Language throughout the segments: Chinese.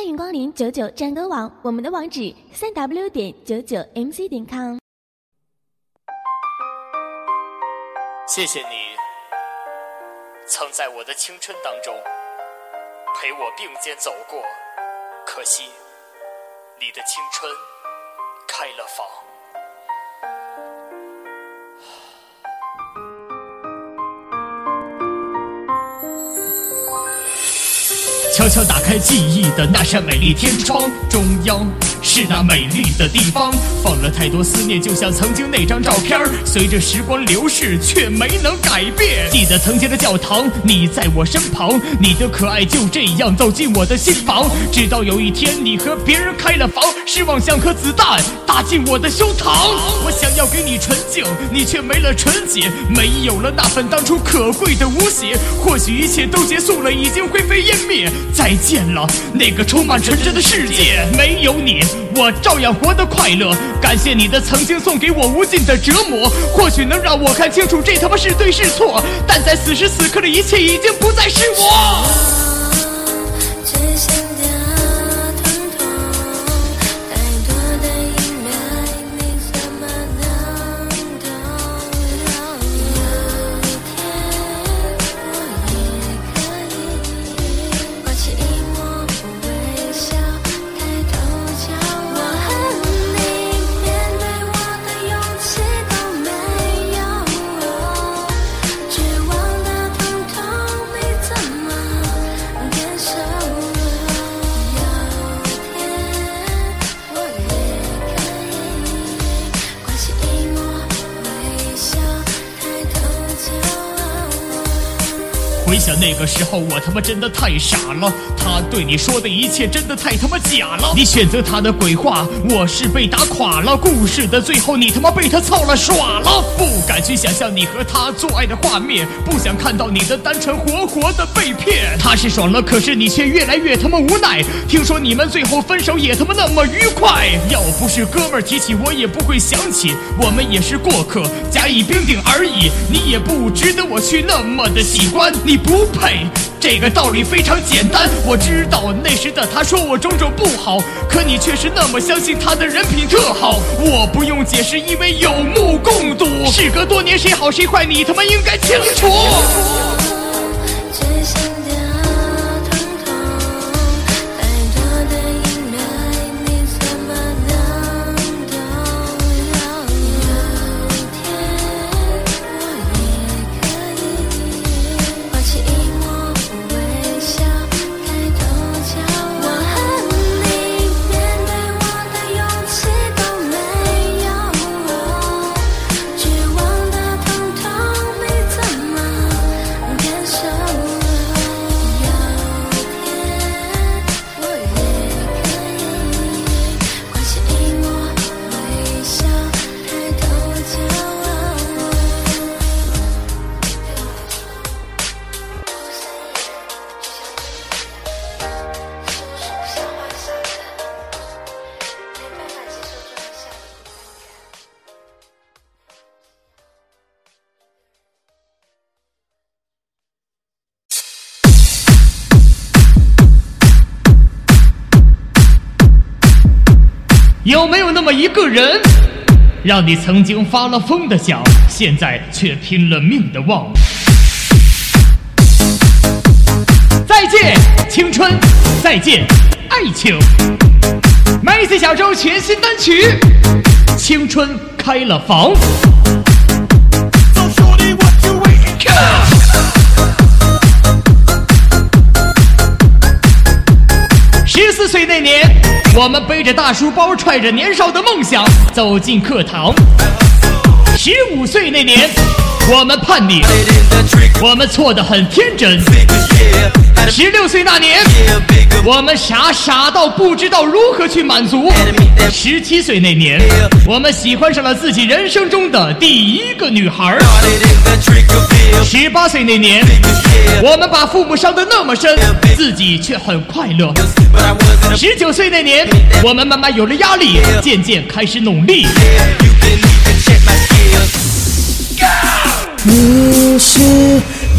迎光临99战歌网，我们的网址3w.99mc.com。 谢谢你，曾在我的青春当中陪我并肩走过，可惜你的青春开了房。悄悄打开记忆的那扇美丽天窗，中央是那美丽的地方，放了太多思念，就像曾经那张照片，随着时光流逝却没能改变。记得曾经的教堂，你在我身旁，你的可爱就这样走进我的心房，直到有一天你和别人开了房，失望像颗子弹打进我的胸膛。我想要给你纯净，你却没了纯洁，没有了那份当初可贵的无邪。或许一切都结束了，已经灰飞烟灭，再见了那个充满纯真的世界。没有你我照样活得快乐，感谢你的曾经送给我无尽的折磨，或许能让我看清楚这他妈是对是错，但在此时此刻的一切已经不再是我。回想那个时候，我他妈真的太傻了，他对你说的一切真的太他妈假了。你选择他的鬼话，我是被打垮了。故事的最后，你他妈被他操了耍了。不敢去想象你和他做爱的画面，不想看到你的单纯活活的被骗。他是爽了，可是你却越来越他妈无奈。听说你们最后分手也他妈那么愉快，要不是哥们儿提起，我也不会想起我们也是过客，甲乙丙丁而已。你也不值得我去那么的喜欢，你不配，这个道理非常简单。我知道那时的他说我种种不好，可你却是那么相信他的人品特好。我不用解释，因为有目共睹。事隔多年，谁好谁坏，你他妈应该清楚。有没有那么一个人，让你曾经发了疯的想，现在却拼了命的忘？再见青春，再见爱情。Macy 小周全新单曲《青春开了房》。14岁那年，我们背着大书包，揣着年少的梦想走进课堂。15岁那年，我们叛逆，我们错得很天真。16岁那年，我们傻到不知道如何去满足。17岁那年，我们喜欢上了自己人生中的第一个女孩。18岁那年，我们把父母伤得那么深，自己却很快乐。19岁那年，我们慢慢有了压力，渐渐开始努力。 你是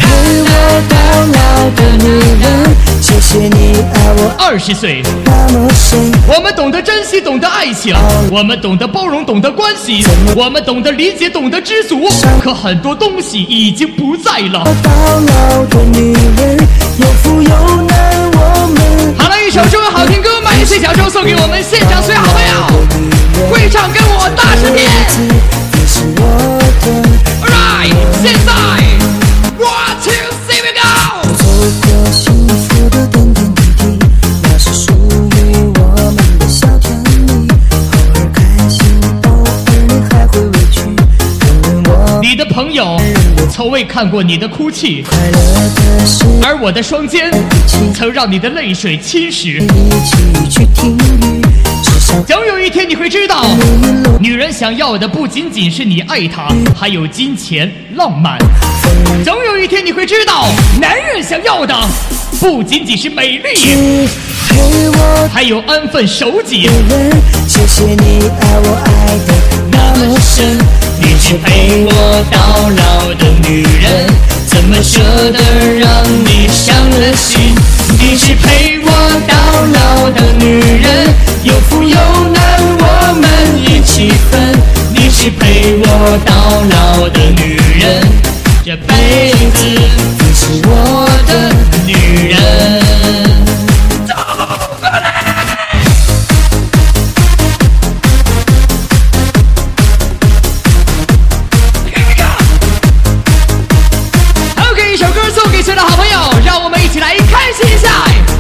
陪我到老的女人，谢谢你爱我 20岁， 那么深。 我们懂得珍惜，懂得爱情，我们懂得包容，懂得关系，我们懂得理解，懂得知足。可很多东西已经不在了。 到老的女人，有富有难，我们好了，一首中文好听歌，买一岁小周送给我们现场所有好朋友，会唱跟我大声点。 你是我的。 Alright， 现在 1, 2, 3, we go。 走过幸福的点点滴滴，那是属于我们的小甜蜜。偶尔开心，偶尔你还会委屈，因为我你的朋友从未看过你的哭泣， 快乐的事而我的双肩曾让你的泪水侵蚀。 一起去听雨，只想总有一天你会知道，女人想要的不仅仅是你爱她，还有金钱、浪漫。总有一天你会知道，男人想要的不仅仅是美丽， 陪我还有安分守己。 的人，谢谢你爱我爱的那么深。 你是陪我到老的女人，怎么舍得让你伤了心？你是陪我到老的女人，有富有难我们一起分。你是陪我到老的女人，这辈子你是我的女人。OK， 一首歌送给所有的好朋友，让我们一起来开心一下。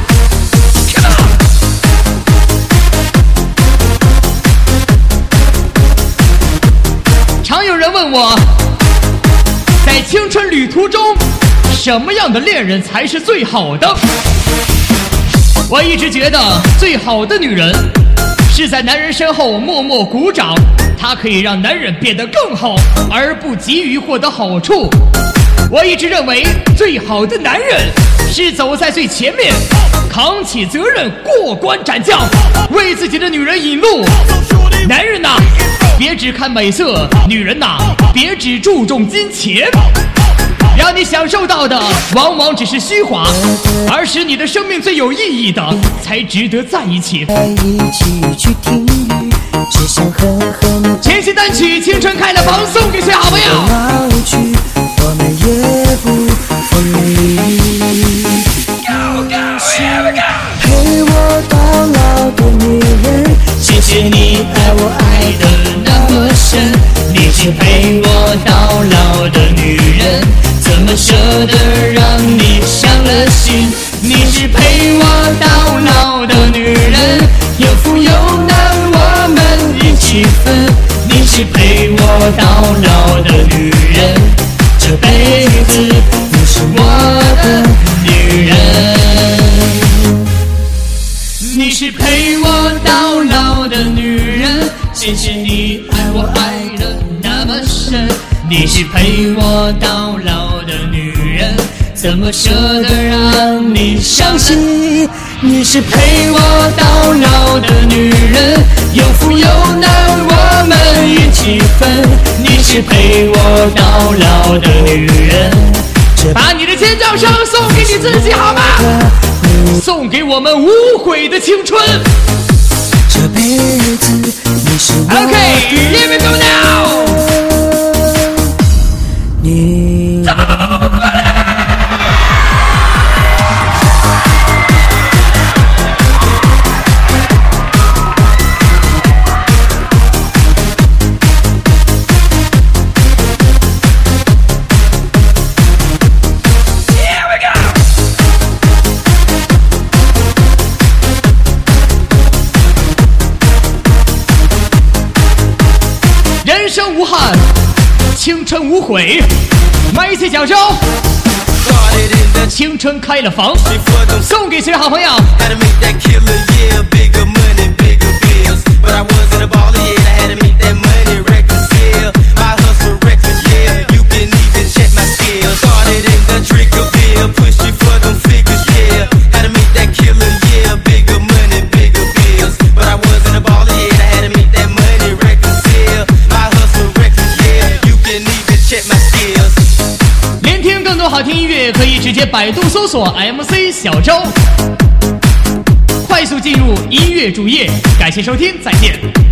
常有人问我，在青春旅途中，什么样的恋人才是最好的？我一直觉得，最好的女人是在男人身后默默鼓掌，她可以让男人变得更好，而不急于获得好处。我一直认为，最好的男人是走在最前面，扛起责任，过关斩将，为自己的女人引路。男人呐，别只看美色；女人呐，别只注重金钱。让你享受到的往往只是虚华，而使你的生命最有意义的才值得在一起。 一起去听雨，只想和你全新单曲《青春开了房》送给所有好朋友。 老去，我们也不分离。陪我到老的女人， 谢谢你爱我爱的那么深，你是陪我到老的女人，怎么舍得让你伤了心？你是陪我到老的女人，有富有难我们一起分。你是陪我到老的女人，这辈子你是我的女人。你是陪我到老的女人，谢谢你爱我爱的那么深。你是陪我到老的女人，怎么舍得让你伤心？你是陪我到老的女人，有富有难我们一起分。你是陪我到老的女人，把你的尖叫声送给你自己好吗？送给我们无悔的青春。 这辈子你是我的 OK，here we go now。 你人生无憾，青春无悔。麦起小周，青春开了房，送给所有好朋友。连听更多好听音乐， 直接百度搜索 MC 小周，快速进入音乐主页。感谢收听，再见。